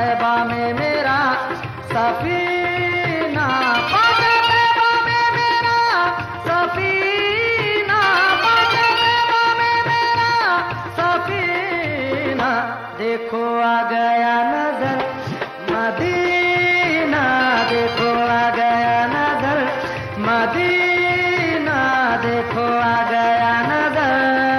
तैबा में मेरा सफीना, पाक तैबा में मेरा सफीना, पाक तैबा में मेरा सफीना। देखो आ गया नजर मदीना, देखो आ गया नजर मदीना, देखो आ गया नजर।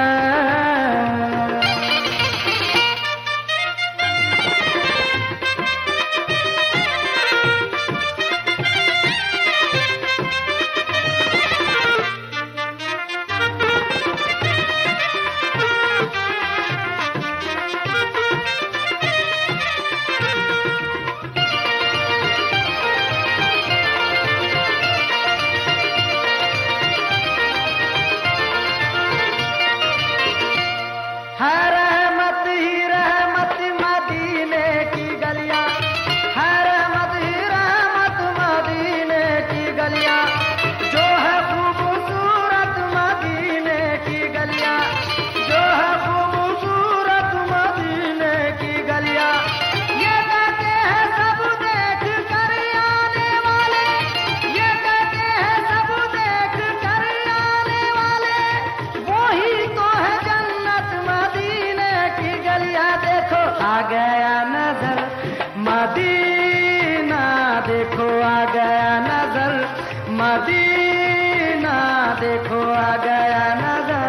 है रहमत ही रहमत मदीने की गलियां, है रहमत ही रहमत मदीने की गलियां, जो है खूबसूरत मदीने की गलियां, जो है खूबसूरत मदीने की गलियां। ये कहते हैं सब देख कर आने वाले, ये कहते हैं सब देख कर आने वाले, वही तो है जन्नत मदीने की गलियां। देखो आ गया नजर मदीना, देखो आ गया नजर मदीना, देखो आ गया नजर।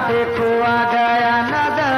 देखो आ गया नजर।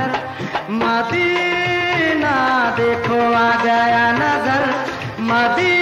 मदीना देखो आ गया नजर। मदीना